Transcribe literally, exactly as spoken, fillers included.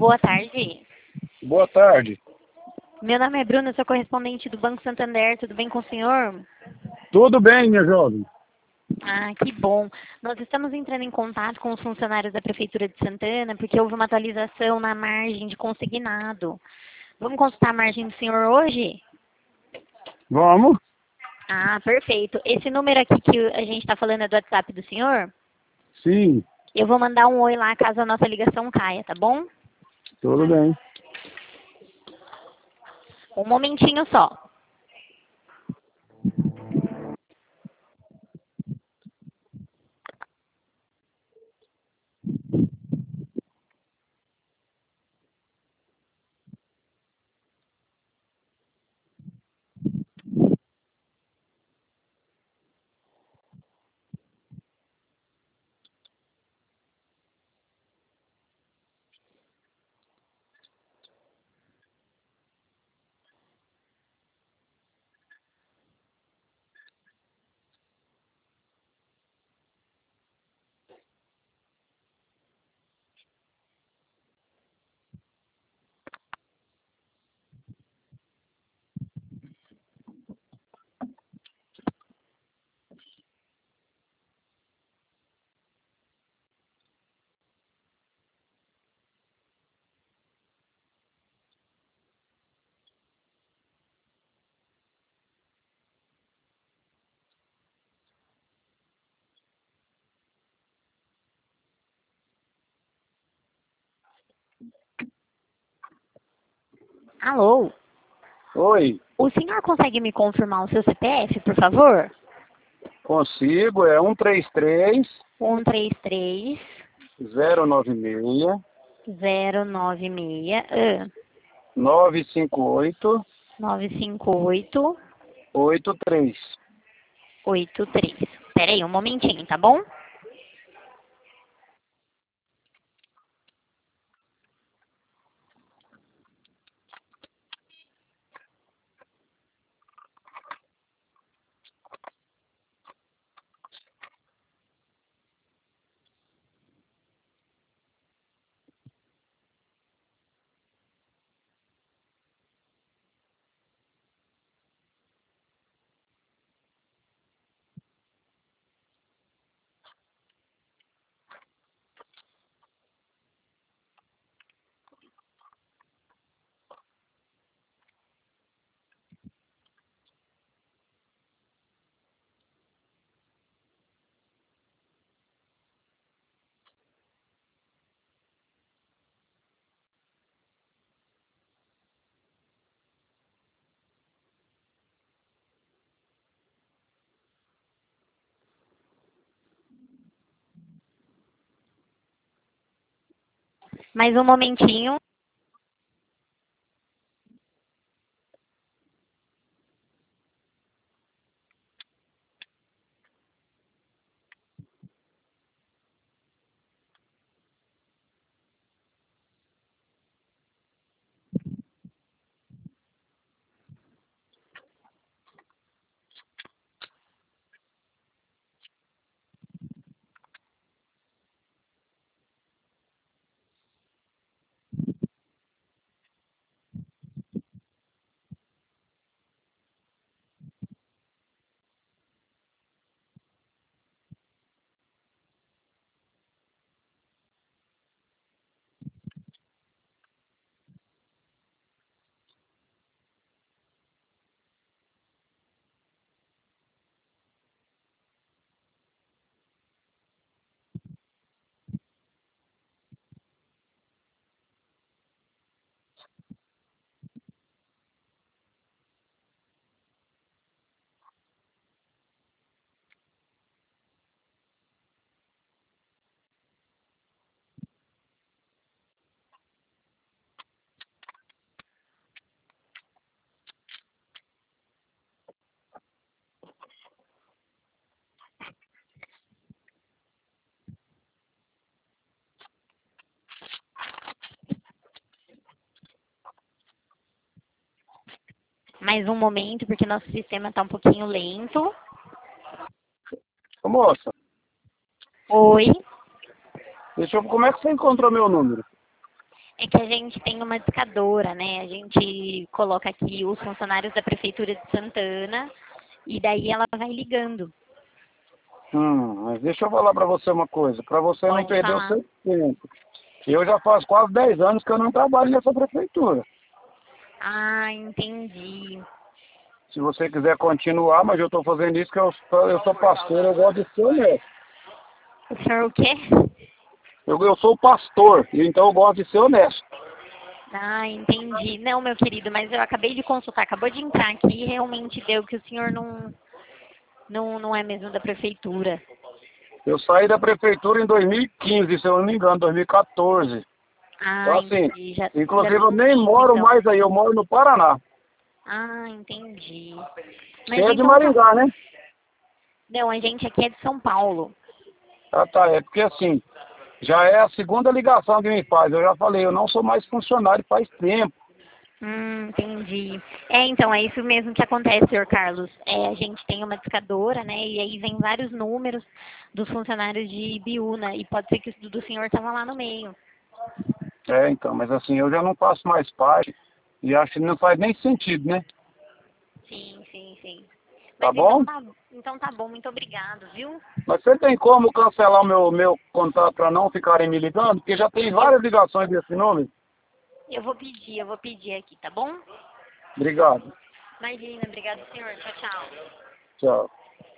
Boa tarde. Boa tarde. Meu nome é Bruno, sou correspondente do Banco Santander. Tudo bem com o senhor? Tudo bem, minha jovem? Ah, que bom. Nós estamos entrando em contato com os funcionários da Prefeitura de Santana porque houve uma atualização na margem de consignado. Vamos consultar a margem do senhor hoje? Vamos? Ah, perfeito. Esse número aqui que a gente está falando é do WhatsApp do senhor? Sim, Eu vou mandar um oi lá caso a nossa ligação caia, tá bom? tudo bem. Um momentinho só. Alô? Oi, O senhor consegue me confirmar o seu C P F, por favor? consigo, é um três três, um três três, zero nove seis, zero nove seis, ah, nove cinco oito, nove cinco oito, oito três. oito três. Espera aí um momentinho, tá bom? Mais um momentinho. Mais um momento, porque nosso sistema está um pouquinho lento. Ô, moça, Oi. deixa eu... como é que você encontrou meu número? É que a gente tem uma discadora, né? A gente coloca aqui os funcionários da Prefeitura de Santana e daí ela vai ligando. Hum, mas deixa eu falar para você uma coisa, para você não Pode perder o falar. seu tempo. Eu já faz quase dez anos que eu não trabalho nessa prefeitura. Ah, entendi. Se você quiser continuar, mas eu estou fazendo isso porque eu, sou- eu sou pastor, eu gosto de ser honesto. O senhor o quê? Eu, eu sou pastor, então eu gosto de ser honesto. Ah, entendi. Não, meu querido, mas eu acabei de consultar, acabou de entrar aqui e realmente deu que o senhor não, não, não é mesmo da prefeitura. Eu saí da prefeitura em dois mil e quinze, se eu não me engano, dois mil e quatorze. Então Ah, assim, entendi. Já, já inclusive tem eu um nem tempo, moro então. mais aí, eu moro no Paraná. Ah, entendi. Você Mas é de então tá. Maringá, né? Não, a gente aqui é de São Paulo. Ah, tá, é porque assim, já é a segunda ligação que me faz. Eu já falei, eu não sou mais funcionário faz tempo. Hum, entendi. É, então, é isso mesmo que acontece, senhor Carlos. É, a gente tem uma discadora, né? E aí vem vários números dos funcionários de Ibiúna. E pode ser que o do senhor estava lá no meio. É, então, mas assim, eu já não faço mais parte e acho que não faz nem sentido, né? Sim, sim, sim. Tá Mas então bom? tá, então tá bom, muito obrigado, viu? Mas você tem como cancelar o meu, meu contato para não ficarem me ligando? Porque já tem Eu, várias ligações desse nome. eu vou pedir, eu vou pedir aqui, tá bom? Obrigado. Imagina, obrigado, senhor. Tchau, tchau. Tchau.